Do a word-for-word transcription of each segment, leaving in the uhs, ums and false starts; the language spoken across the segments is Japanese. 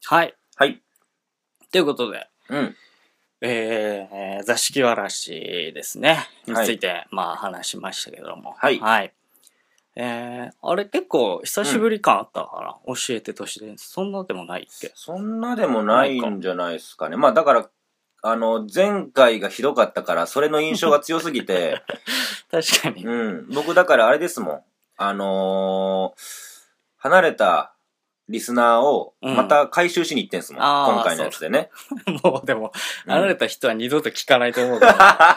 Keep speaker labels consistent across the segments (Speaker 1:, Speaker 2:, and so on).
Speaker 1: はい。
Speaker 2: はい。
Speaker 1: ということで、
Speaker 2: うん。
Speaker 1: えー、座敷わらしですね。に
Speaker 2: はい
Speaker 1: ついて、まあ話しましたけども。
Speaker 2: はい。
Speaker 1: はい。えー、あれ結構久しぶり感あったから、うん、教えて都市伝説。そんなでもないっけ？
Speaker 2: そんなでもないんじゃないですかね。まあだから、あの、前回がひどかったから、それの印象が強すぎて。
Speaker 1: 確かに。
Speaker 2: うん。僕だからあれですもん。あのー、離れたリスナーをまた回収しに行ってんすもん。うん、今回のやつでね。
Speaker 1: もうでも、離れた人は二度と聞かないと思うから、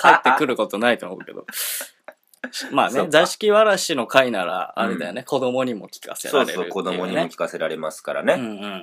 Speaker 1: 帰ってくることないと思うけど。まあね、座敷わらしの回なら、あれだよね、うん、子供にも聞かせられるっていう、ね。
Speaker 2: そうそう、子供にも聞かせられますからね。うんうん。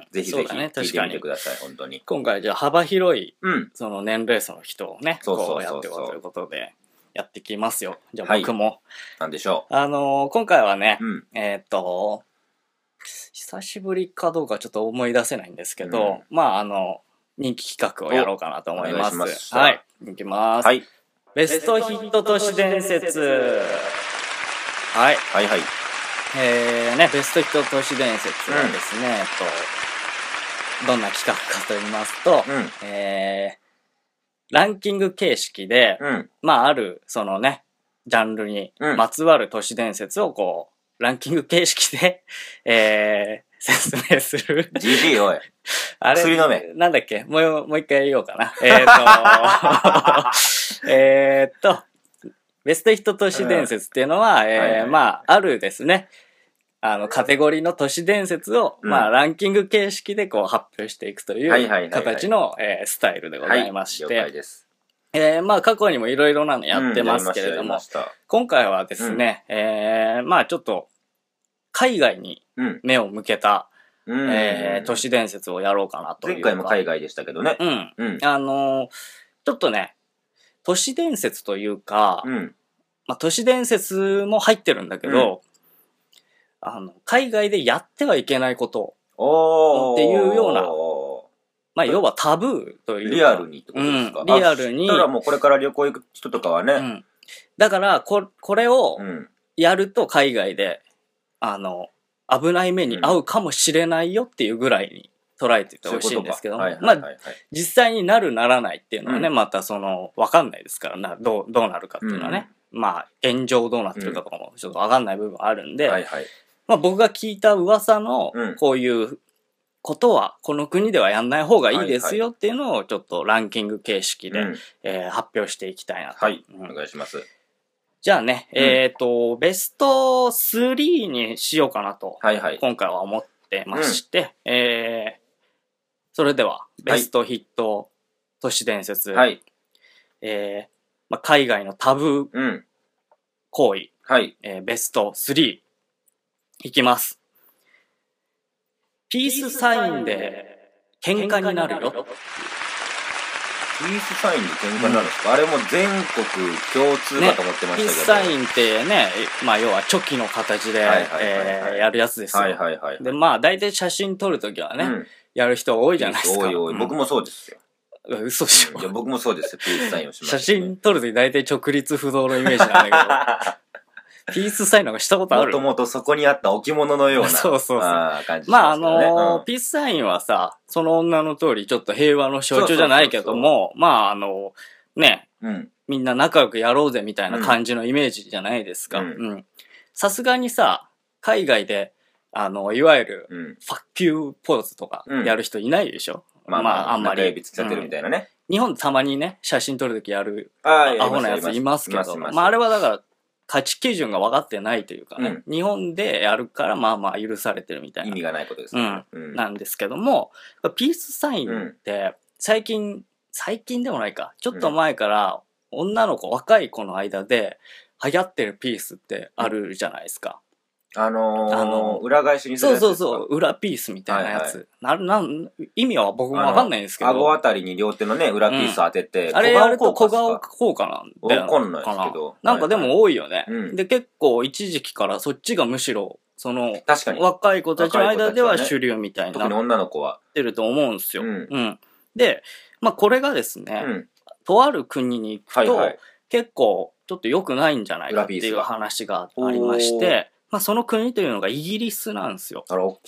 Speaker 2: ぜひぜひ聞いてみてください、ね、本当に。
Speaker 1: 今回じゃあ幅広い、うん、その年齢層の人をね、こうやっていこうということで、やってきますよ。じゃあ僕も。はい、
Speaker 2: なんでしょう。
Speaker 1: あのー、今回はね、うん、えー、っと、久しぶりかどうかちょっと思い出せないんですけど、うん、まああの、人気企画をやろうかなと思います。お願いします。はい。いきます。はい。ベストヒット都市伝説。はい。
Speaker 2: はいはい。
Speaker 1: えーね、ベストヒット都市伝説はですね、うん、えっと、どんな企画かと言いますと、うん、えー、ランキング形式で、うん、まあある、そのね、ジャンルにまつわる都市伝説をこう、ランキング形式で、えー、説明する。
Speaker 2: じじいおい。あれ薬飲め。
Speaker 1: なんだっけもう、もう一回言おうかな。えーと、えーっと、ベストヒット都市伝説っていうのは、うん、えーはいはい、まあ、あるですね、あの、カテゴリーの都市伝説を、うん、まあ、ランキング形式でこう発表していくという形のスタイルでございまして、はい、了解です。えー、まあ、過去にもいろいろなのやってますけれども、うん、今回はですね、うん、えー、まあ、ちょっと、海外に目を向けた、うん、えー、都市伝説をやろうかなというか。
Speaker 2: 前回も海外でしたけどね。
Speaker 1: うん。うん、あのー、ちょっとね、都市伝説というか、うん、まあ、都市伝説も入ってるんだけど、うん、あの、海外でやってはいけないことっていうような、まあ、要はタブーというか。
Speaker 2: リアルにってことですか？
Speaker 1: うん、リアルに。
Speaker 2: ただもうこれから旅行行く人とかはね。うん、
Speaker 1: だからこ、これをやると海外で、あの、危ない目に遭うかもしれないよっていうぐらいに捉えててほしいんですけども、まあ、実際になるならないっていうのはね、うん、またその、わかんないですからな、どう、どうなるかっていうのはね、うん、まあ、現状どうなってるかとかもちょっとわかんない部分あるんで、はいはい、まあ僕が聞いた噂の、こういうことは、この国ではやんない方がいいですよっていうのをちょっとランキング形式で、うんえー、発表していきたいなと。
Speaker 2: はい、うん、お願いします。
Speaker 1: じゃあね、うん、えっと、ベストスリーにしようかなと、はいはい、今回は思ってまして、うん、えー、それでは、ベストヒット都市伝説、はい、えーまあ、海外のタブー行為、うんはいえー、ベストスリーいきます。ピースサインで喧嘩になるよ。
Speaker 2: ピースサインで喧嘩になるんですか、うん、あれも全国共通かと思ってましたけど、ね、
Speaker 1: ピースサインってね、まあ要はチョキの形でやるやつですよ。はいはいはい、で、まあ大体写真撮るときはね、うん、やる人多いじゃないですか。
Speaker 2: 多い多い、うん、僕もそうですよ。
Speaker 1: 嘘でしょ、
Speaker 2: うん、いや僕もそうですよ、ピースサインをしました、ね。
Speaker 1: 写真撮るとき大体直立不動のイメージなんだけど。ピースサインなんかしたことある？
Speaker 2: もともとそこにあった置物のような
Speaker 1: そうそうそう
Speaker 2: あ感じします、ね。
Speaker 1: まああのーうん、ピースサインはさ、その女の通りちょっと平和の象徴じゃないけども、そうそうそうそうまああのー、ね、うん、みんな仲良くやろうぜみたいな感じのイメージじゃないですか。うん。さすがにさ、海外で、あの、いわゆる、うん、ファッキューポーズとかやる人いないでしょ、うん、まあまあ、あんまり。
Speaker 2: 中指突き立てるみたいなね、
Speaker 1: うん。日本でたまにね、写真撮るときやるアホなやついますけど、まああれはだから、価値基準が分かってないというかね、うん、日本でやるからまあまあ許されてるみたいな。
Speaker 2: 意味がないことですね。
Speaker 1: うん。うん、なんですけども、ピースサインって最近、最近でもないか、ちょっと前から女の子、若い子の間で流行ってるピースってあるじゃないですか。
Speaker 2: あのー、あの裏返しにするやつですか？
Speaker 1: そうそうそう、裏ピースみたいなやつ。はいはい、ななん意味は僕もわかんないんですけど。
Speaker 2: 顎あたりに両手のね、裏ピース当てて、
Speaker 1: うん、あれやると小顔効果なんだよ。
Speaker 2: わかんないですけど。
Speaker 1: なんかでも多いよね。はいはい、で、結構一時期からそっちがむしろ、その、確かに若い子たちの間では主流みたいな。
Speaker 2: 特に女の子は。
Speaker 1: ってると思うんですよ。うん。うん、で、まあこれがですね、うん、とある国に行くと、はいはい、結構ちょっと良くないんじゃないかっていう話がありまして、まあ、その国というのがイギリスなんですよ。
Speaker 2: あら、大きい。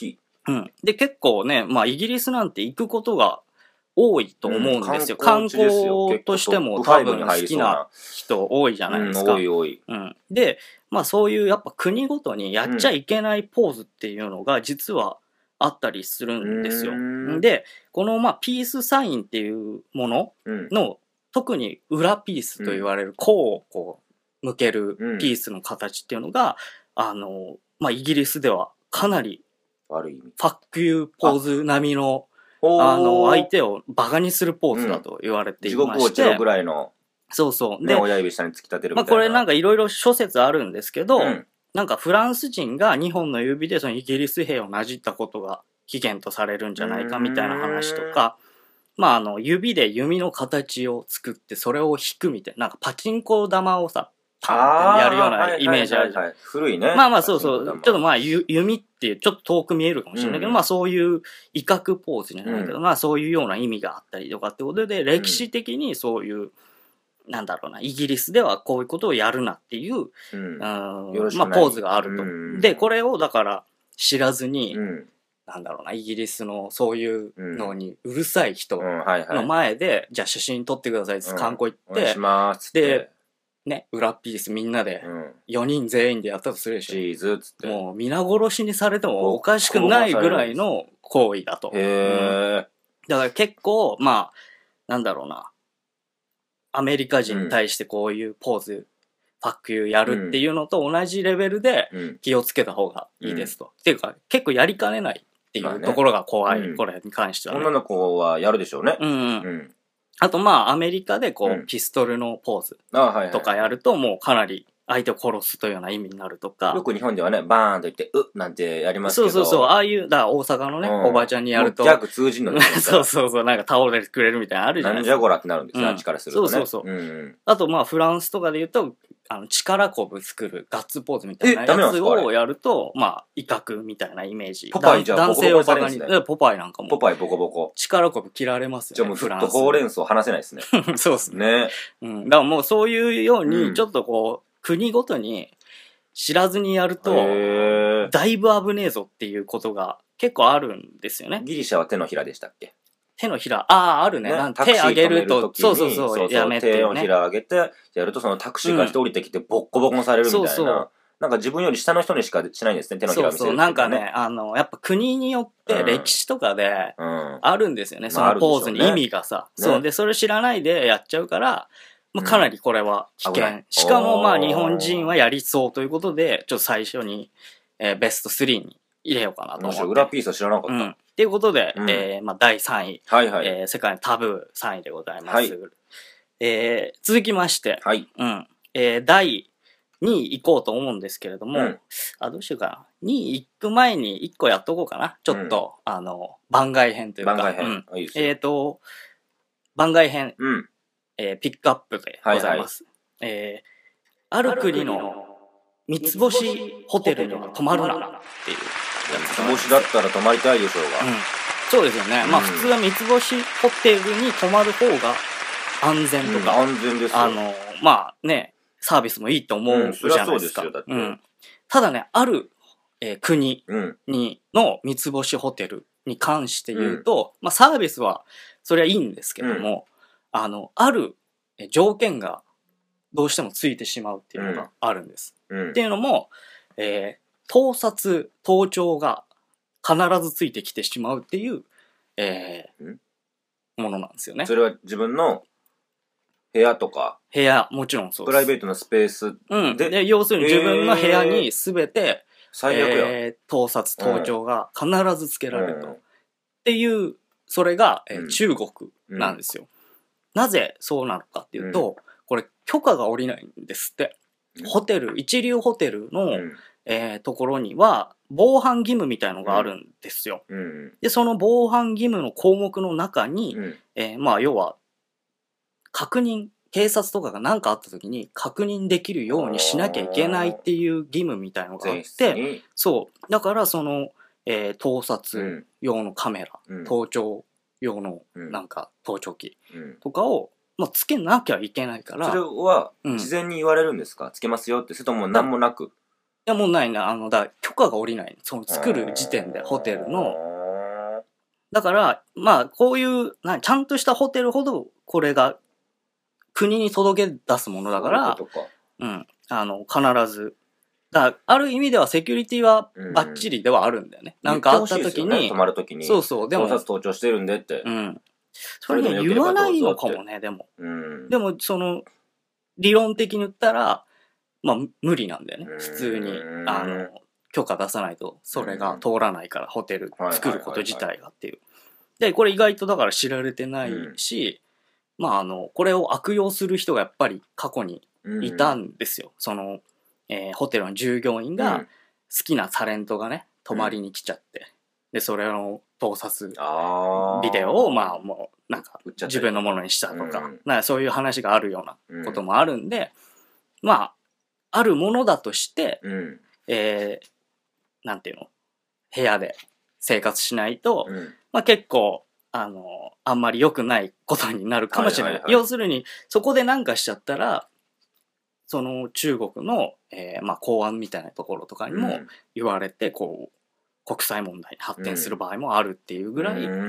Speaker 1: うん。で、結構ね、まあ、イギリスなんて行くことが多いと思うんですよ。うん、観光としても多分好きな人多いじゃないですか。
Speaker 2: うん、多い多い。
Speaker 1: うん。で、まあそういうやっぱ国ごとにやっちゃいけないポーズっていうのが実はあったりするんですよ。で、このまあピースサインっていうものの、うん、特に裏ピースと言われる、こうをこう向けるピースの形っていうのが、うん、あの、まあイギリスではかなり
Speaker 2: 悪い意味。
Speaker 1: ファックユーポーズ並みの、あの、相手をバカにするポーズだと言われていまして、うん、
Speaker 2: 地獄落ちろぐらいの。
Speaker 1: そうそう。
Speaker 2: で、ね、親指下に突き立てるみたいな。
Speaker 1: まあこれなんかいろいろ諸説あるんですけど、うん、なんかフランス人がにほんの指でそのイギリス兵をなじったことが起源とされるんじゃないかみたいな話とか、まああの指で弓の形を作ってそれを引くみたいな、なんかパチンコ玉をさ、やるようなイメージあるじゃん。
Speaker 2: 古いね。
Speaker 1: まあまあそうそう。ちょっとまあ弓っていうちょっと遠く見えるかもしれないけど、うん、まあそういう威嚇ポーズじゃないけど、うん、まあそういうような意味があったりとかってことで、歴史的にそういう、うん、なんだろうな、イギリスではこういうことをやるなっていう、うん、まあポーズがあると。うん、で、これをだから知らずに、うん、なんだろうな、イギリスのそういうのにうるさい人の前で、じゃあ写真撮ってくださいって観光行って、で、ね、裏ピースみんなでよにん全員でやったとするでしょ。
Speaker 2: チーズっつって。
Speaker 1: もう皆殺しにされてもおかしくないぐらいの行為だと。
Speaker 2: へー、うん。
Speaker 1: だから結構、まあ、なんだろうな。アメリカ人に対してこういうポーズ、うん、ファックユーやるっていうのと同じレベルで気をつけた方がいいですと。うん、っていうか、結構やりかねないっていうところが怖い、まあね、これに関しては、ね。
Speaker 2: 女の子はやるでしょうね。
Speaker 1: うん、うん。うんあとまあアメリカでこう、うん、ピストルのポーズとかやるともうかなり相手を殺すというような意味になるとか。
Speaker 2: よく日本ではね、バーンと言って、うっなんてやりますけど。
Speaker 1: そうそうそう、ああいう、だから大阪のね、うん、おばちゃんにやると。
Speaker 2: ギャグ通じんのね。
Speaker 1: そうそうそう、なんか倒れてくれるみたいなのあるじゃないですか。
Speaker 2: なんじゃこらってなるんですよ、うん、あっちからするとね。
Speaker 1: そうそうそう。
Speaker 2: うんうん、
Speaker 1: あとまあフランスとかで言うと、あの力こぶ作るガッツポーズみたいなやつをやると、まあ威嚇みたいなイメージ。
Speaker 2: ポパイじゃあ
Speaker 1: 男性をバカに、ポパイなんかも。
Speaker 2: ポパイボコボコ。
Speaker 1: 力こぶ切られますよね。
Speaker 2: じゃあもうずっとほうれん草話せないですね。
Speaker 1: そうです
Speaker 2: ね。
Speaker 1: ね。うん。だからもうそういうように、ちょっとこう、国ごとに知らずにやると、だいぶ危ねえぞっていうことが結構あるんですよね。
Speaker 2: ギリシャは手のひらでしたっけ？
Speaker 1: 手のひら、ああ、あるね。ね手上げると、そうそうそう、そうそうやめて、ね。
Speaker 2: 手のひら上げて、やるとそのタクシーから人降りてきてボッコボコにされるみたいな。うん、そうそうなんか自分より下の人にしかしないんですね、手のひら見せる、ね。そうそう、なんかね、
Speaker 1: あの、やっぱ国によって歴史とかであるんですよね、うん、そのポーズに意味がさ。まあね、そう。で、それ知らないでやっちゃうから、まあ、かなりこれは危険。うん、しかもまあ日本人はやりそうということで、ちょっと最初に、えー、ベストスリーに入れようかなと思って。
Speaker 2: 裏ピースは知らなかった。うん
Speaker 1: ということで、うん、えーまあ、だいさんい、
Speaker 2: はいはい
Speaker 1: えー、世界のタブーさんいでございます。
Speaker 2: はい
Speaker 1: えー、続きまして、
Speaker 2: はい
Speaker 1: うんえー、だいにい行こうと思うんですけれども、うん、あどうしようかな。にい行く前にいっこやっとこうかな。ちょっと、うん、あの番外編というか。
Speaker 2: 番外編。
Speaker 1: うん、いいえっ、ー、と、番外編、
Speaker 2: うん
Speaker 1: えー、ピックアップでございます。はいはいえー、ある国の三つ星ホテルには泊まるなっていう。
Speaker 2: 三つ星だったら泊まりたいでしょうが、
Speaker 1: うん、そうですよね、うん、まあ普通は三つ星ホテルに泊まる方が安全とか、
Speaker 2: うん、安全ですよ。
Speaker 1: あのまあねサービスもいいと思うじゃないですか、うん、うん、ただねある、えー、国にの三つ星ホテルに関して言うと、うん、まあサービスはそれはいいんですけども、うん、あのある条件がどうしてもついてしまうっていうのがあるんです、うん、っていうのも、えー盗撮、盗聴が必ずついてきてしまうっていう、えー、ものなんですよね。
Speaker 2: それは自分の部屋とか
Speaker 1: 部屋、もちろんそうです。
Speaker 2: プライベートなスペースで、
Speaker 1: うん、で要するに自分の部屋に全て、
Speaker 2: 最悪や、
Speaker 1: えー、盗撮、盗聴が必ずつけられると。うん、っていう、それが、えーうん、中国なんですよ、うん。なぜそうなのかっていうと、うん、これ許可が下りないんですって。うん、ホテル、一流ホテルの、うんえー、ところには防犯義務みたいのがあるんですよ、
Speaker 2: うん、
Speaker 1: でその防犯義務の項目の中に、うんえー、まあ要は確認警察とかが何かあった時に確認できるようにしなきゃいけないっていう義務みたいのがあってそうだからその、えー、盗撮用のカメラ、うん、盗聴用のなんか盗聴器とかを、まあ、つけなきゃいけないから
Speaker 2: それは事前に言われるんですか、うん、つけますよってそれとも何もなく
Speaker 1: やもうないな、あのだ許可が下りない、その作る時点でホテルの。だからまあこういうなちゃんとしたホテルほどこれが国に届け出すものだから、
Speaker 2: そういうことか。
Speaker 1: うん、あの必ず。だからある意味ではセキュリティはバッチリではあるんだよね。うん、なんかあった時に、ね、
Speaker 2: 泊まる時に、
Speaker 1: そうそうでも
Speaker 2: 盗撮盗聴してるんでって。
Speaker 1: うん。それね言わないのかもねでも。
Speaker 2: うん、で
Speaker 1: もその理論的に言ったらまあ無理なんだよね。普通にあの許可出さないとそれが通らないから、ホテル作ること自体がっていう。でこれ意外とだから知られてないし、うん、まああのこれを悪用する人がやっぱり過去にいたんですよ。その、えー、ホテルの従業員が好きなタレントがね泊まりに来ちゃって、でそれを盗撮ビデオをまあもうなんか自分のものにしたとか、うん、なんかそういう話があるようなこともあるんで、うん、まああるものだとして、うん、えー、なんていうの部屋で生活しないと、うん、まあ結構あのあんまり良くないことになるかもしれない。はいはいはい、要するにそこで何かしちゃったらその中国の、えーまあ、公安みたいなところとかにも言われて、うん、こう国際問題に発展する場合もあるっていうぐらい、うん、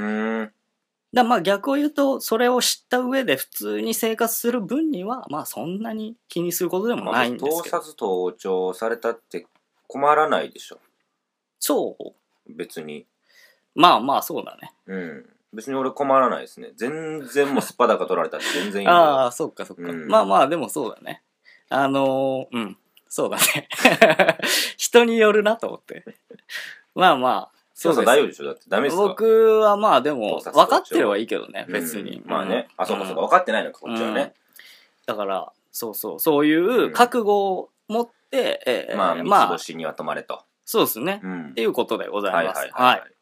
Speaker 1: だまあ逆を言うとそれを知った上で普通に生活する分にはまあそんなに気にすることでもないんですけど、
Speaker 2: 盗撮盗聴されたって困らないでしょ。
Speaker 1: そう
Speaker 2: 別に
Speaker 1: まあまあそうだね。
Speaker 2: うん別に俺困らないですね。全然もうスパダカ取られたって全然いいん
Speaker 1: だよ。ああそっかそっか、うん、まあまあでもそうだね。あのー、うんそうだね人によるなと思ってまあまあ
Speaker 2: そうです。大丈夫でしょだってダメですか。
Speaker 1: 僕はまあでも分かってればいいけどね別に、
Speaker 2: うん、まあね、うん、あそうかそうか分かってないのかこっちはね、うん、
Speaker 1: だからそうそうそういう覚悟を持って、うん
Speaker 2: えー、まあ三つ星には泊まれと、
Speaker 1: まあ、そうですね、うん、っていうことでございます。はいはいはい、はいはい、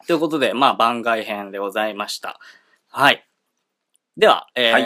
Speaker 1: ということでまあ番外編でございました。はい。では、えーはい、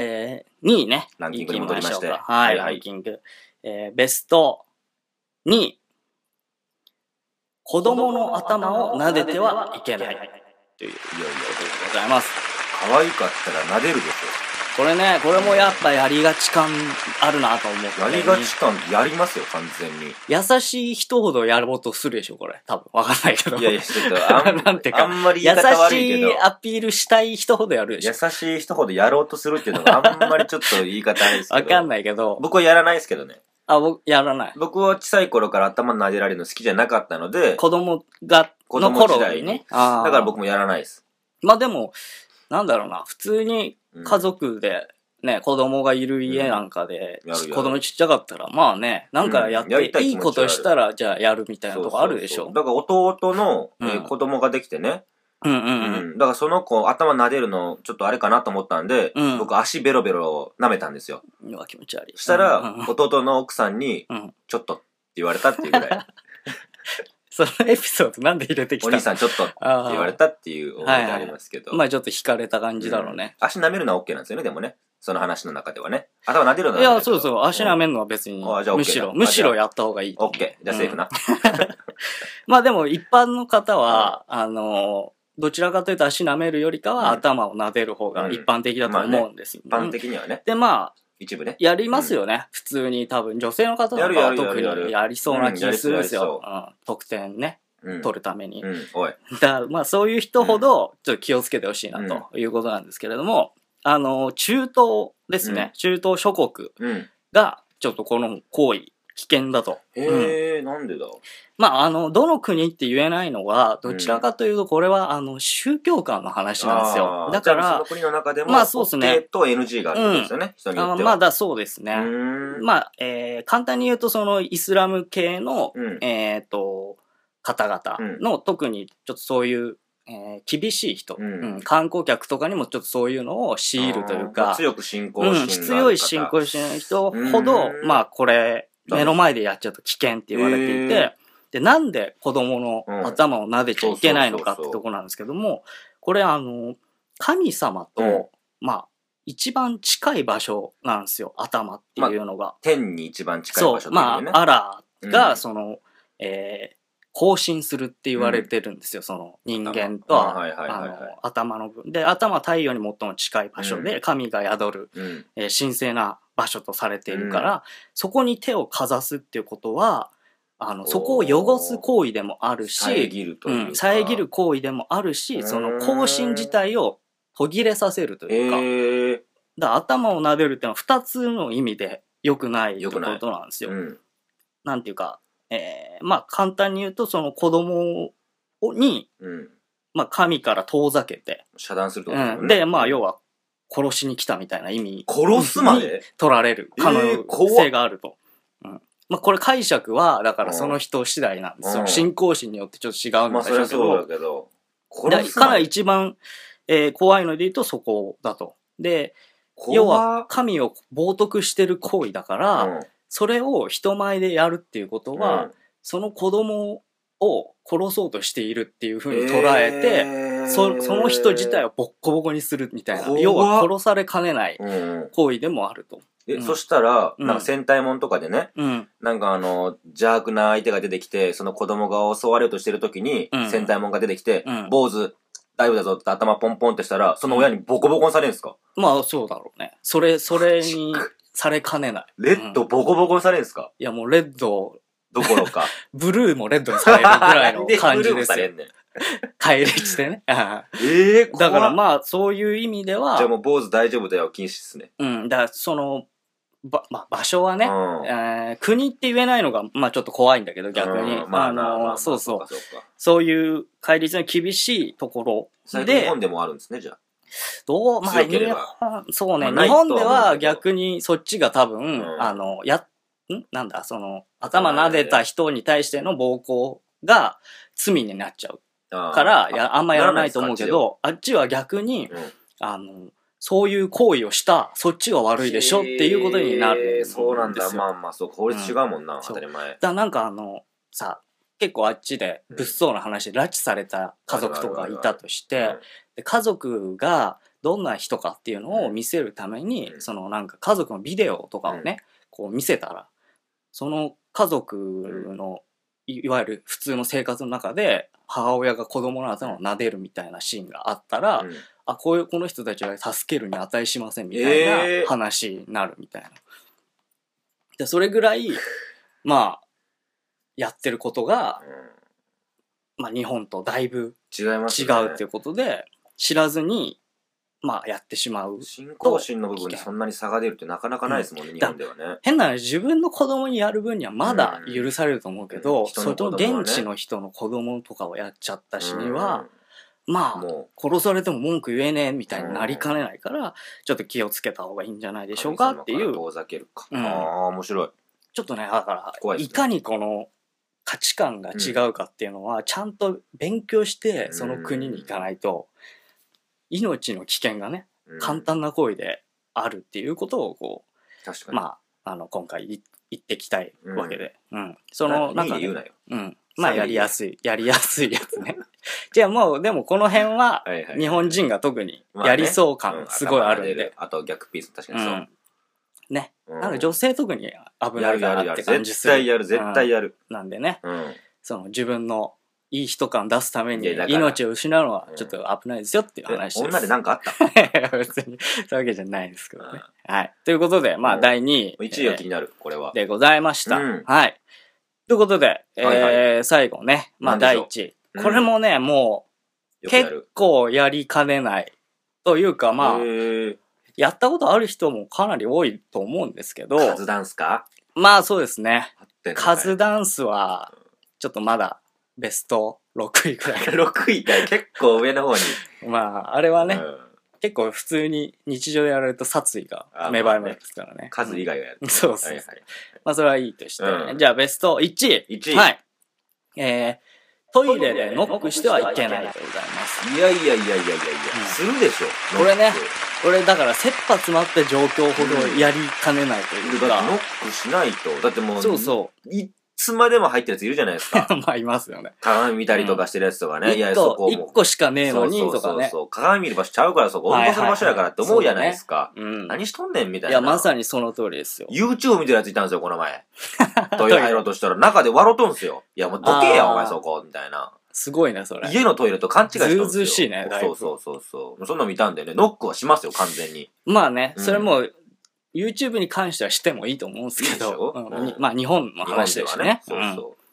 Speaker 1: にいね
Speaker 2: ランキングに戻りまして、
Speaker 1: はい、はいはい、ランキング、えー、ベストにい子供の頭を撫でてはいけないということでございます。
Speaker 2: 可愛かったら撫でるでしょ。
Speaker 1: これね、これもやっぱやりがち感あるなと思って。
Speaker 2: やりがち感やりますよ完全に。
Speaker 1: 優しい人ほどやろうとするでしょこれ。多分わかんないけど。
Speaker 2: いやいやちょっとあんなんてかあんまり
Speaker 1: 言い方悪いけど。優しいアピールしたい人ほどやるでしょ。
Speaker 2: 優しい人ほどやろうとするっていうのがあんまりちょっと言い方あれですけど。
Speaker 1: わかんないけど。
Speaker 2: 僕はやらないですけどね。
Speaker 1: あ、僕、やらない。
Speaker 2: 僕は小さい頃から頭撫でられるの好きじゃなかったので。
Speaker 1: 子供が、の頃にね。
Speaker 2: だから僕もやらないです。
Speaker 1: まあでも、なんだろうな、普通に家族でね、うん、子供がいる家なんかで、うん、やるやる子供ちっちゃかったら、まあね、なんかやって、うん、いいことしたら、じゃあやるみたいなとこあるでしょ。
Speaker 2: そうそうそうだから弟の、えー、子供ができてね、うんうんうんうん、だからその子頭撫でるのちょっとあれかなと思ったんで、うん、僕足ベロベロ舐めたんですよ。
Speaker 1: うわ気持ち悪い。
Speaker 2: したら、うんうん、弟の奥さんに、うん、ちょっとって言われたっていうぐらい。
Speaker 1: そのエピソードなんで入れてきたの？
Speaker 2: お兄さんちょっとって言われたっていう思い出ありますけど、
Speaker 1: はいはい、まあちょっと惹かれた感じだろうね、
Speaker 2: うん、足舐めるのは OK なんですよねでもねその話の中ではね頭撫でるのは。
Speaker 1: いやそうそう足舐めるのは別に、うん、むしろむしろやった方がいい。
Speaker 2: OK じゃあセーフな、うん、
Speaker 1: まあでも一般の方は、うん、あのどちらかというと足舐めるよりかは頭を撫でる方が一般的だと思うんですよ、
Speaker 2: うんまあね、一般的にはね。
Speaker 1: でまあ
Speaker 2: 一部ね
Speaker 1: やりますよね、うん、普通に多分女性の方なんかは特にやりそうな気がするんですよ、うん、得点ね、うん、取るために、
Speaker 2: うん、おい
Speaker 1: だからまあそういう人ほどちょっと気をつけてほしいなということなんですけれども、うん、あの中東ですね、うん、中東諸国がちょっとこの行為危険だと。
Speaker 2: へえ、うん、なんでだ。
Speaker 1: まああのどの国って言えないのはどちらかというとこれはあの宗教観の話なんですよ。だから
Speaker 2: その国の中でもまあそうですね。OK と エヌジー があるんですよね。うん、人によっては。
Speaker 1: あまだそうですね。まあ、えー、簡単に言うとそのイスラム系の、うん、えっと方々の、うん、特にちょっとそういう、えー、厳しい人、うんうん、観光客とかにもちょっとそういうのを強いるというか、
Speaker 2: 強く信仰心がある方、
Speaker 1: うん、強い信仰心の人ほどまあこれ目の前でやっちゃうと危険って言われていて、でなんで子供の頭を撫でちゃいけないのかってとこなんですけども、これあの神様と、うん、まあ一番近い場所なんですよ頭っていうのが、まあ、
Speaker 2: 天に一番近い場所っていうね。
Speaker 1: そうまあアラーがその、うん、えー交信するって言われてるんですよ、うん、その人間と頭の部分で、頭は太陽に最も近い場所で、うん、神が宿る、うんえー、神聖な場所とされているから、うん、そこに手をかざすっていうことはあの、そこを汚す行為でもあるし、
Speaker 2: 遮るというか。
Speaker 1: うん、遮る行為でもあるし、その行進自体を途切れさせるというか、
Speaker 2: えー、
Speaker 1: だから頭を撫でるっていうのは二つの意味で良くないってことなんですよ。
Speaker 2: うん、
Speaker 1: なんていうか、えー、まあ簡単に言うと、その子供に、
Speaker 2: うん、
Speaker 1: まあ神から遠ざけて、
Speaker 2: 遮断するってことですよね。
Speaker 1: うん、で、まあ要は殺しに来たみたいな意味
Speaker 2: 殺すまで
Speaker 1: 取られる可能性があると。えー、うん、まあこれ解釈は、だからその人次第なんですよ。信仰心によってちょっと違うんだけど。
Speaker 2: まあそれはそうだけど。
Speaker 1: 殺すまでから一番、えー、怖いので言うとそこだと。で、要は神を冒涜してる行為だから、うん、それを人前でやるっていうことは、うん、その子供を殺そうとしているっていうふうに捉えて、えー、そ, その人自体をボッコボコにするみたいな、要は殺されかねない行為でもあると。
Speaker 2: え、うん、そしたら、なんか戦隊もんとかでね、うん、なんかあの、邪悪な相手が出てきて、その子供が襲われようとしてる時に、うん、戦隊もんが出てきて、うん、坊主、大丈夫だぞって頭ポンポンってしたら、その親にボコボコにされるんですか？
Speaker 1: うん、まあそうだろうね。それ、それにされかねない。
Speaker 2: レッドボコボコにされるんですか？
Speaker 1: いやもうレッド、
Speaker 2: どころか。
Speaker 1: ブルーもレッドにされるぐらいの感じですよ。
Speaker 2: でブルーもされんねん。
Speaker 1: 帰り地でね。
Speaker 2: ええー、
Speaker 1: だからまあそういう意味では。
Speaker 2: じゃあもう坊主大丈夫だよ、禁止っすね。
Speaker 1: うん。だからその、ば、まあ、場所はね、うんえー、国って言えないのが、まあちょっと怖いんだけど、逆に。うん、まあ、あのーまあ、そうそう。そういう戒律の厳しいところで。
Speaker 2: 日本でもあるんですね、じゃあ。
Speaker 1: どう、まあ日本、そうね、まあ、日本では逆にそっちが多分、うん、あの、や、んなんだ、その、頭撫でた人に対しての暴行が罪になっちゃうから、やあんまやらないと思うけど、あっちは逆に、うん、あの、そういう行為をした、そっちが悪いでしょっていうことになるんですよ。
Speaker 2: そうなんだ。まあまあ、そう、法律違うもんな、うん、当たり前。
Speaker 1: だからなんかあの、さ、結構あっちで物騒な話で拉致された家族とかいたとして、で家族がどんな人かっていうのを見せるために、うん、そのなんか家族のビデオとかをね、うん、こう見せたら、その家族の、いわゆる普通の生活の中で、母親が子供の頭を撫でるみたいなシーンがあったら、うん、あ、こういうこの人たちは助けるに値しませんみたいな話になるみたいな。えー、でそれぐらい、まあ、やってることが、うん、まあ日本とだいぶ違うっていうことで、知らずに、まあやってしまう。
Speaker 2: 信仰心の部分にそんなに差が出るってなかなかないですもんね、うん、日本ではね。
Speaker 1: 変な話、自分の子供にやる分にはまだ許されると思うけど、うん、それと現地の人の子供とかをやっちゃったしには、うん、まあ、殺されても文句言えねえみたいになりかねないから、ちょっと気をつけた方がいいんじゃないでしょうかっていう。
Speaker 2: 遠ざけるか。うん、ああ、面白い。
Speaker 1: ちょっとね、だから、ね、いかにこの価値観が違うかっていうのは、ちゃんと勉強してその国に行かないと、命の危険がね、簡単な行為であるっていうことをこう、確かにまあ、あの、今回言ってきたいわけで。うん。うん、その、なんか、ね、うん。まあ、やりやすい、やりやすいやつね。じゃあもう、でもこの辺は、日本人が特にやりそう感すごいあるんで。まあね、
Speaker 2: うん、あと逆ピース、確かにそう。うん、
Speaker 1: ね。うん、なんか女性特に危ないかなって感じする。
Speaker 2: 絶対やる、絶対やる。
Speaker 1: うん、なんでね、うん、その自分のいい人感出すために命を失うのはちょっと危ないですよっていう話です。
Speaker 2: 女で何かあった
Speaker 1: 別にそういうわけじゃないですけどね。はい。ということで、まあだいにい。
Speaker 2: いちいが気になる、これは。
Speaker 1: でございました。うん、はい。ということで、えーはいはい、最後ね、まあだいいちい。これもね、もう結構やりかねない。というかまあ、やったことある人もかなり多いと思うんですけど。
Speaker 2: カズダンスか？
Speaker 1: まあそうですね。カズダンスは、ちょっとまだ、ベストろくいくらい。
Speaker 2: ろくいかい結構上の方に。
Speaker 1: まあ、あれはね、うん、結構普通に日常でやられると殺意が芽生えますからね。
Speaker 2: 数以外はやる、
Speaker 1: うん。そうそうそう。はいはい、まあ、それはいいとして。うん、じゃあ、ベストいちい。いちい。はい。えー、トイレでノックしてはいけないでございます。
Speaker 2: いやいやいやいやいやいや、うん、するでしょ。
Speaker 1: これね、俺だから切羽詰まった状況ほどやりかねないというか。
Speaker 2: だってノックしないと。だってもう、
Speaker 1: そうそう。
Speaker 2: いつまでも入ってるやついるじゃないですか。
Speaker 1: まあ、いますよね。
Speaker 2: 鏡見たりとかしてるやつとかね。うん、いや、そこも。
Speaker 1: 一個しかねえのにとかね。
Speaker 2: そうそうそう。鏡見る場所ちゃうからそこ、運動する場所やからって思うじゃないですか。ね、うん、何しとんねんみたいな。
Speaker 1: いや、まさにその通りですよ。
Speaker 2: YouTube 見てるやついたんですよ、この前。トイレ入ろうとしたら中で笑うとんすよ。いや、もうどけや、お前そこ、みたいな。
Speaker 1: すごいね、それ。
Speaker 2: 家のトイレと勘違いしたんですよ。
Speaker 1: ずうずうしいね、だいぶ。
Speaker 2: そうそうそうそう。そんなの見たんでね、ノックはしますよ、完全に。
Speaker 1: まあね、それも、うんYouTube に関してはしてもいいと思うんですけど、うん、まあ日本の話ですしね。
Speaker 2: そうそう。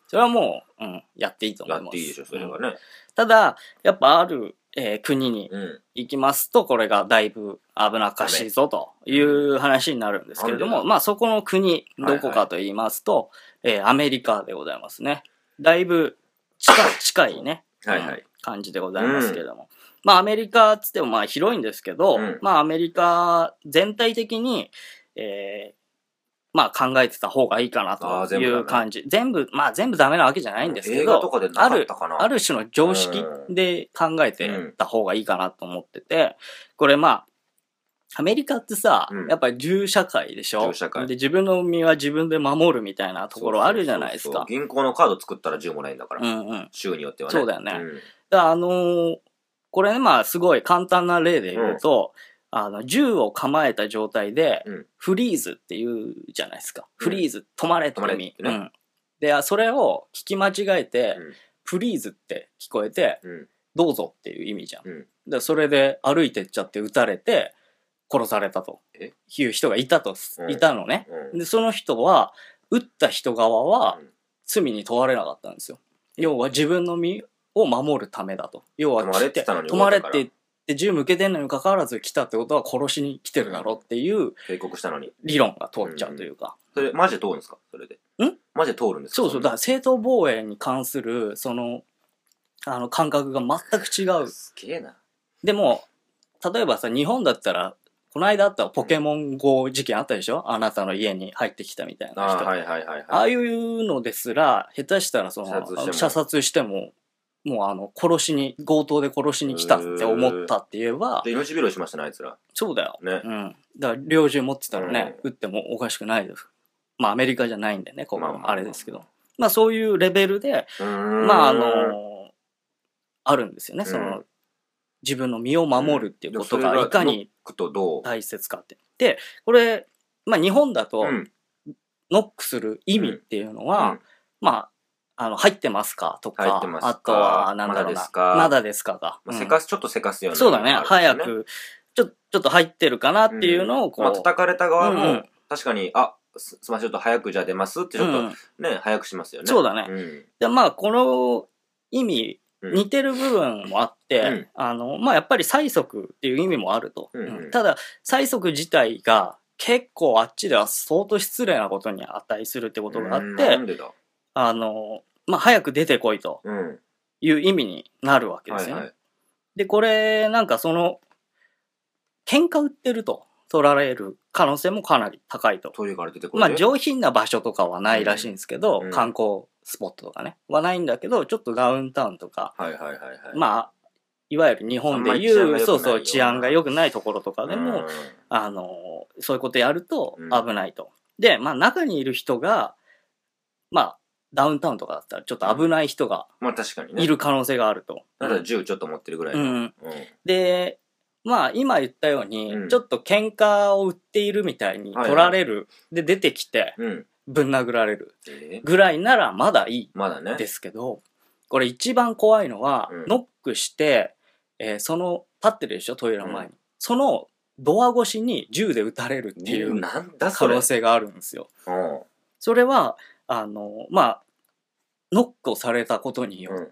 Speaker 1: それはもう、うん、やっていいと思います。
Speaker 2: やっていいでしょ、それはね。うん、
Speaker 1: ただ、やっぱある、えー、国に行きますと、これがだいぶ危なっかしいぞという話になるんですけれども、まあそこの国、どこかと言いますと、はいはい、えー、アメリカでございますね。だいぶ近近いね、はいはい、感じでございますけれども。うん、まあアメリカっつってもまあ広いんですけど、うん、まあアメリカ全体的に、えーまあ考えてた方がいいかなという感じ。全部、まあ全部ダメなわけじゃないんですけど、ある、ある種の常識で考えてた方がいいかなと思ってて、これまあ、アメリカってさ、うん、やっぱり銃社会でしょ。銃社会で自分の身は自分で守るみたいなところあるじゃないですか。そうそうそう
Speaker 2: 銀行のカード作ったら銃もらえるんだから。うんうん。州によってはね。
Speaker 1: そうだよね。うん、だからあのー、これね、まあすごい簡単な例で言うと、うんあの、銃を構えた状態で、うん、フリーズって言うじゃないですか。うん、フリーズ、止まれって意味。ねうん、で、それを聞き間違えて、うん、フリーズって聞こえて、うん、どうぞっていう意味じゃん。うん、で、それで歩いてっちゃって撃たれて、殺されたという人がいたと、うん、いたのね、うん。で、その人は、撃った人側は罪に問われなかったんですよ。要は自分の身を守るためだと。要は、
Speaker 2: 止まれって言ったのに
Speaker 1: 止まれって言って、で銃向けてんのにもかかわらず来たってことは殺しに来てるだろうっていう
Speaker 2: 警告したのに
Speaker 1: 理論が通っちゃうというか、
Speaker 2: うんうん、それマジで通るんですかそれでんマジで通るんですか
Speaker 1: そうそうだから正当防衛に関するそのあの感覚が全く違う
Speaker 2: すげえな
Speaker 1: でも例えばさ日本だったらこの間あったポケモン ゴー 事件あったでしょ、うん、あなたの家に入ってきたみたいな人 あ,、はいはいはいはい、ああいうのですら下手したらその射殺してももうあの、殺しに、強盗で殺しに来たって思ったって言えば。
Speaker 2: で、命拾いしましたね、あいつら。
Speaker 1: そうだよ。ね。うん。だから、猟銃持ってたらね、撃ってもおかしくないです。まあ、アメリカじゃないんでね、ここはあれですけど。まあ、そういうレベルで、まあ、あの、あるんですよね、その、自分の身を守るっていうことがいかに大切かって。で、これ、まあ、日本だと、ノックする意味っていうのは、まあ、あの、入ってますかとか、あとは、なんだろうな、まだですかが。
Speaker 2: せかす、ちょっとせかすような。
Speaker 1: そうだね、早く、ちょ、ちょっと入ってるかなっていうのを、こう。
Speaker 2: まあ、叩かれた側も、確かに、あ、すみません、ちょっと早くじゃあ出ますってちょっとね、早くしますよね。
Speaker 1: そうだね。で、まあ、この意味、似てる部分もあって、あの、まあ、やっぱり催促っていう意味もあると。ただ、催促自体が結構あっちでは相当失礼なことに値するってことがあって、なんでだあの、まあ、早く出てこいという意味になるわけですよね。はいはい、で、これ、なんかその、喧嘩売ってると取られる可能性もかなり高いと。
Speaker 2: トイレから出てこい。
Speaker 1: まあ、上品な場所とかはないらしいんですけど、うん、観光スポットとかね、はないんだけど、ちょっとダウンタウンとか、はいはいはいはい、まあ、いわゆる日本でいう、そうそう、治安が良くないところとかでも、うん、あの、そういうことやると危ないと。うん、で、まあ、中にいる人が、まあ、ダウンタウンとかだったらちょっと危ない人がいる可能性があると。
Speaker 2: だから銃ちょっと持ってるぐらいの。うんうん、
Speaker 1: で、まあ今言ったように、うん、ちょっと喧嘩を売っているみたいに取られる。はいはい、で出てきて、ぶん殴られるぐらいならまだいいですけど、ね、これ一番怖いのは、うん、ノックして、えー、その立ってるでしょトイレの前に、うん、そのドア越しに銃で撃たれるっていう可能性があるんですよ。それはあの、まあ、ノックをされたことによって、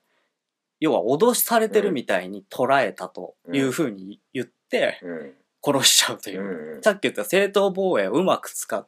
Speaker 1: うん、要は脅されてるみたいに捉えたというふうに言って、殺しちゃうという。うんうん、さっき言った正当防衛をうまく使って、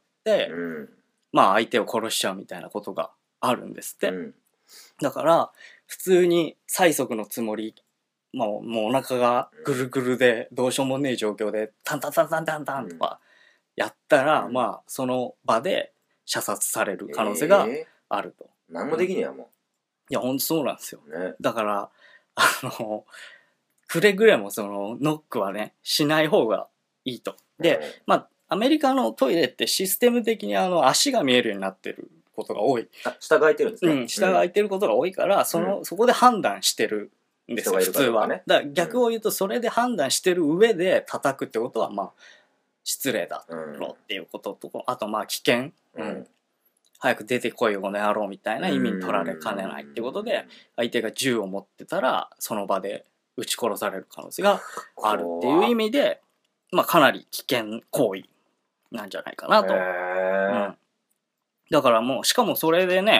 Speaker 1: うん、まあ相手を殺しちゃうみたいなことがあるんですって。うん、だから、普通に催促のつもり、まあ、もうお腹がぐるぐるでどうしようもねえ状況で、タンタンタンタンタンタンとかやったら、うん、まあその場で、射殺される可能性があると。
Speaker 2: えー、何もできねえやもう。
Speaker 1: いや、ほんとそうなんですよ。ね、だから、あの、くれぐれもそのノックはね、しない方がいいと。で、うん、まあ、アメリカのトイレってシステム的にあの足が見えるようになってることが多い。
Speaker 2: あ、下が空いてるんですね。
Speaker 1: うん、下が空いてることが多いから、うん、その、そこで判断してるんですよ、普通は。ね、だから逆を言うと、それで判断してる上で叩くってことは、まあ、失礼だろうっていうことと、うん、あとまあ危険、うん、早く出てこいよこの野郎みたいな意味に取られかねないってことで、相手が銃を持ってたらその場で撃ち殺される可能性があるっていう意味で、まあかなり危険行為なんじゃないかなと、うん、だからもうしかもそれでね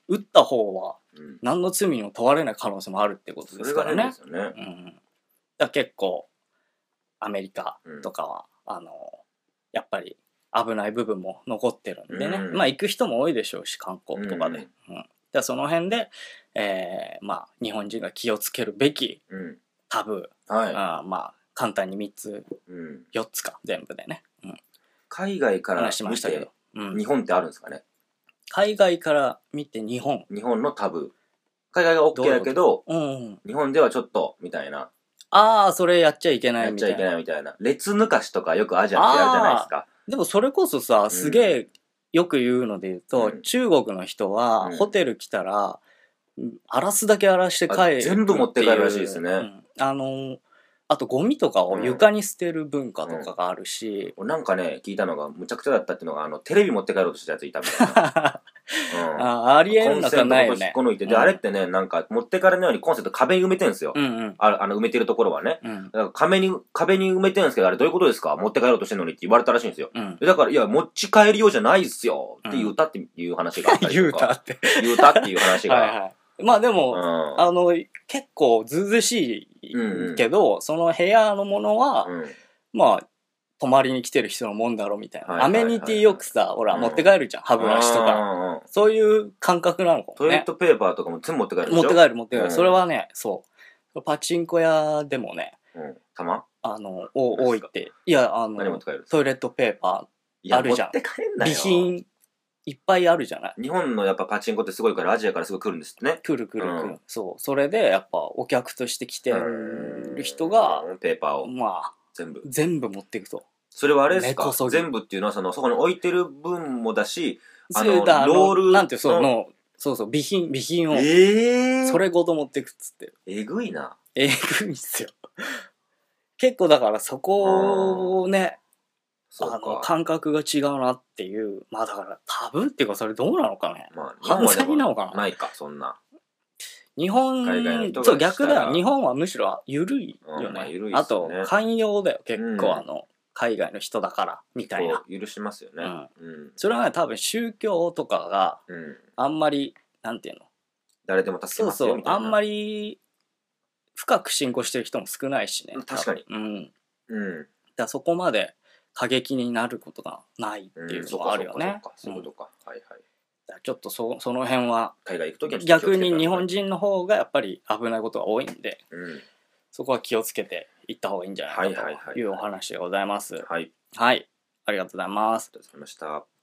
Speaker 1: 撃った方は何の罪にも問われない可能性もあるってことですからね。
Speaker 2: それが変ですよね。
Speaker 1: うん、だから結構アメリカとかは、うん、あのやっぱり危ない部分も残ってるんでね、うん、まあ行く人も多いでしょうし観光とかで、うんうん、でその辺で、えー、まあ日本人が気をつけるべきタブー、はい、あまあ簡単にみっつ、うん、よっつか全部でね、うん、
Speaker 2: 海外から見て日本ってあるんですかね。
Speaker 1: 海外から見て日本
Speaker 2: 日本のタブー、海外が OK だけど、うんうん、日本ではちょっとみたいな、
Speaker 1: ああそれやっちゃいけないみたいな、
Speaker 2: やっちゃいけないみたいな、列抜かしとかよくアジアってやるじゃないですか。
Speaker 1: でもそれこそさ、すげえよく言うので言うと、うん、中国の人はホテル来たら、うん、荒らすだけ荒らして帰る、
Speaker 2: 全部持って帰るらしいですね、うん、
Speaker 1: あのあとゴミとかを床に捨てる文化とかがあるし、
Speaker 2: うんうん、なんかね聞いたのがむちゃくちゃだったっていうのが、あのテレビ持って帰ろうとしたやついたみたいな
Speaker 1: うん、あ, ありえるのかないよね。
Speaker 2: コンセント引っこ抜いて、で、うん、あれってね、なんか持ってかれないようにコンセント壁に埋めてるんですよ。うんうん、あ, あの埋めてるところはね。うん、だから壁に、壁に埋めてるんですけど、あれどういうことですか、持って帰ろうとしてるのにって言われたらしいんですよ。うん、だから、いや、持ち帰りようじゃないっすよって言うたっていう話があったりとか。言うたって。言うたっていう話が。はいはい、
Speaker 1: まあでも、うん、あの、結構ずうずしいけど、うんうん、その部屋のものは、うん、まあ、泊まりに来てる人のもんだろみたいな、はいはいはいはい、アメニティよくさほら、うん、持って帰るじゃん歯ブラシとか、そういう感覚なのかもね。
Speaker 2: トイレットペーパーとかも全部持って帰るでしょ。
Speaker 1: 持って帰る持って帰る、うん、それはねそうパチンコ屋でもね、
Speaker 2: うん、たま
Speaker 1: あのお多いって、いやあのトイレットペーパーあるじゃん、備品いっぱいあるじゃない。
Speaker 2: 日本のやっぱパチンコってすごいからアジアからすごい来るんですってね。
Speaker 1: 来る来る来る、うん、そうそれでやっぱお客として来てる人が
Speaker 2: ペーパーを
Speaker 1: まあ
Speaker 2: 全部
Speaker 1: 全部持っていくと。
Speaker 2: それはあれですか、全部っていうのはそのそこに置いてる分もだし、あのロール
Speaker 1: なんていうそのそうそう備品備品を、えー、それごと持っていくっつってる。
Speaker 2: えぐいな。
Speaker 1: えぐいっすよ結構だからそこをね、あの感覚が違うなっていう、まあだからタブーっていうかそれどうなのかね、まあ、犯罪なのかな。
Speaker 2: ないかそんな。
Speaker 1: 日本そう逆だよ、日本はむしろ緩いよね、うんまあ緩いっすね、あと寛容だよ結構、うん、あの海外の人だからみたいな
Speaker 2: 許しますよね、うん
Speaker 1: うん、それはね多分宗教とかがあんまり、うん、なんていうの
Speaker 2: 誰でも助けますよみたいな、
Speaker 1: そうそうあんまり深く信仰してる人も少ないしね
Speaker 2: 確かに、
Speaker 1: うんうん、だからそこまで過激になることがないっていうのがあるよね。
Speaker 2: そういうことか、はいはい。
Speaker 1: ちょっと そ, その辺は
Speaker 2: 海外行くときは
Speaker 1: 逆に日本人の方がやっぱり危ないことが多いんで、うん、そこは気をつけていった方がいいんじゃないかというお話でございます。
Speaker 2: はい、
Speaker 1: はい、ありがとうございます。
Speaker 2: ありがとうございました。